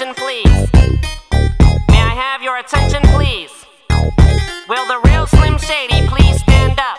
attention, please? May I have your attention, please? Will the real Slim Shady please stand up?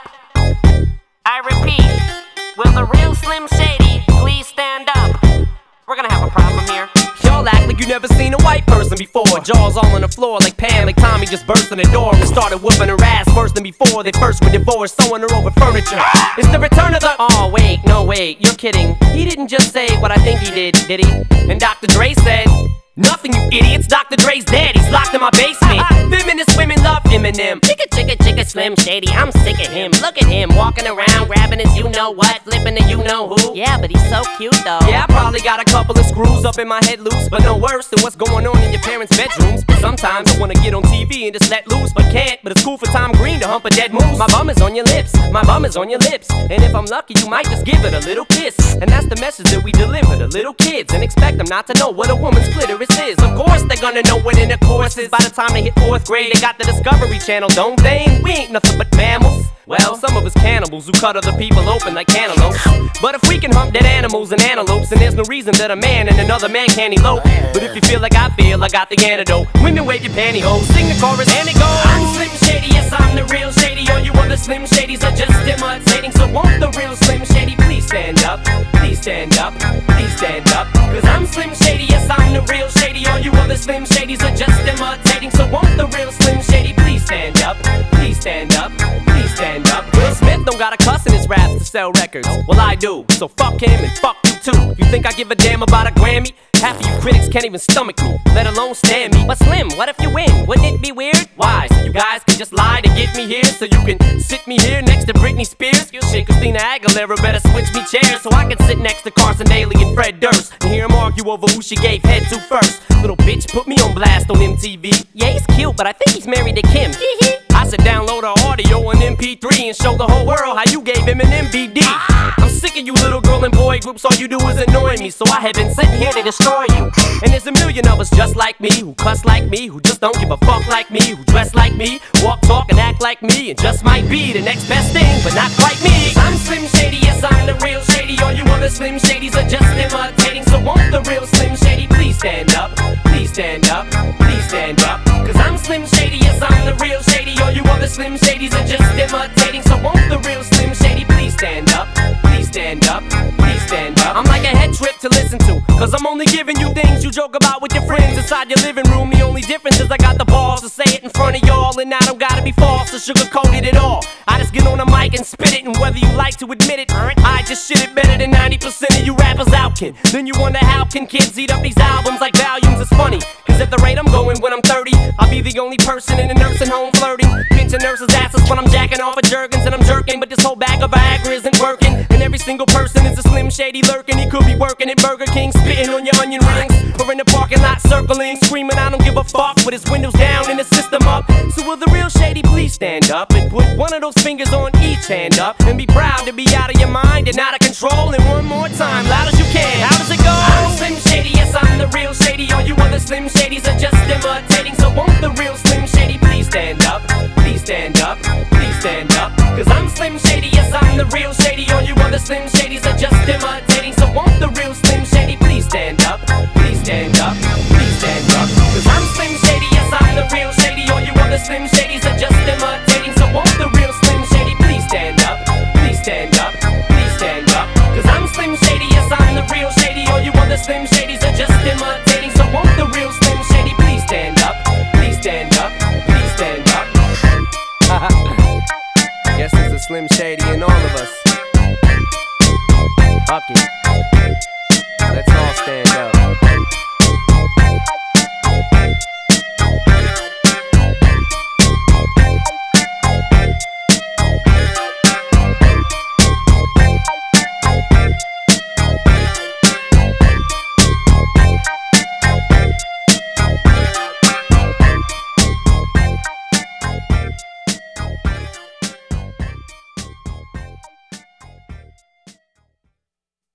I repeat, will the real Slim Shady please stand up? We're gonna have a problem here. Y'all act like you never seen a white person before. Jaws all on the floor like Pam, like Tommy just burst in the door and started whooping her ass worse than before they first were divorced, sewing her over furniture. It's the return of the... Oh wait, no wait, you're kidding. He didn't just say what I think he did he? And Dr. Dre said, nothing, you idiots. Dr. Dre's dead, he's locked in my basement. Feminist women love Eminem. Chicka, Slim Shady, I'm sick of him. Look at him, walking around, grabbing his you-know-what, flipping the you-know-who. Yeah, but he's so cute, though. Yeah, I probably got a couple of screws up in my head loose, but no worse than what's going on in your parents' bedrooms. Sometimes I wanna get on TV and just let loose, but can't. But it's cool for Tom Green to hump a dead moose. My bum is on your lips, my bum is on your lips. And if I'm lucky, you might just give it a little kiss. And that's the message that we deliver to little kids, and expect them not to know what a woman's clitoris is. Of course they're gonna know what intercourse is. By the time they hit 4th grade, they got the Discovery Channel, don't they? We ain't nothing but mammals. Well, some of us cannibals who cut other people open like cantaloupes. But if we can hump dead animals and antelopes, then there's no reason that a man and another man can't elope. But if you feel like I feel, I got the antidote. Women wave your pantyhose, sing the chorus and it goes. I'm Slim Shady, yes I'm the real Shady. All you other Slim Shadys are just imitating. So won't the real Slim Shady please stand up? Please stand up, please stand up. Cause I'm Slim Shady, yes I'm the real Shady. All you other Slim Shadys are just imitating. So won't the real Slim Shady please stand up? Please stand up, please stand up. Will Smith don't gotta cuss in his raps to sell records. Well I do, so fuck him and fuck you too. You think I give a damn about a Grammy? Half of you critics can't even stomach me, let alone stand me. But Slim, what if you win? Wouldn't it be weird? Why? So you guys can just lie to get me here, so you can sit me here next to Britney Spears? Shit, Christina Aguilera better switch me chairs so I can sit next to Carson Daly and Fred Durst and hear them argue over who she gave head to first. Little bitch put me on blast on MTV. Yeah, he's cute, but I think he's married to Kim. I should download her audio on MP3 and show the whole world how you gave him an MVD. I'm sick of you little girl and boy groups, all you do is annoy me, so I have been sitting here to destroy you. And there's a million of us just like me, who cuss like me, who just don't give a fuck like me, who dress like me, walk, talk, and act like me, and just might be the next best thing, but not quite me. I'm Slim Shady, yes I'm the real Shady. All you other Slim Shadys are just imitating. So won't the real Slim Shady please stand up? Please stand up, please stand up. Cause I'm Slim Shady, yes I'm the real Shady. All you other Slim Shadys are just imitating. So won't the real Slim Shady please stand up? Please stand up, please stand up. I'm like a head trip to listen to, cause I'm only giving you things you joke about with your friends inside your living room. The only difference is I got the balls to say it in front of y'all, and I don't gotta be false or sugarcoat it at all. I just get on the mic and spit it, and whether you like to admit it, I just shit it better than 90% of you rappers out can. Then you wonder how can kids eat up these albums like volumes? It's funny, cause at the rate I'm going when I'm 30, I'll be the only person in a nursing home flirting, pinching nurses' asses when I'm jacking off at Jergens and I'm jerking. But this whole bag of Viagra isn't working, and every single person is a Slim Shady lurking. He could be working at Burger King, spitting on your onion rings, or in the parking lot circling, screaming I don't give a fuck with his windows down and his system up. So will the real Shady please stand up and put one of those fingers on each hand up and be proud to be out of your mind and out of control? And one more time, loud as you can. How does it go? I'm Slim Shady, yes I'm the real Shady. All you other Slim Shadys are just imitating. So won't the real Slim Shady please stand up? Please stand up, please stand up. Cause I'm Slim Shady, yes I'm the real Shady. All you other Slim Shadys are just imitating. So won't the real Slim Shady please stand up? Please stand up, please stand up. Cause I'm Slim Shady, yes I'm the real Shady. All you other Slim Shadys are just imitating. So won't the real Slim Shady please stand up? Please stand up, please stand up. Cause I'm Slim Shady, yes I'm the real Shady. All you other Slim Shadys are just imitating. So won't the real Slim Shady please stand up? Please stand up, please stand up. Guess there's a Slim Shady in all of us. Fuck it. Let's all stand up.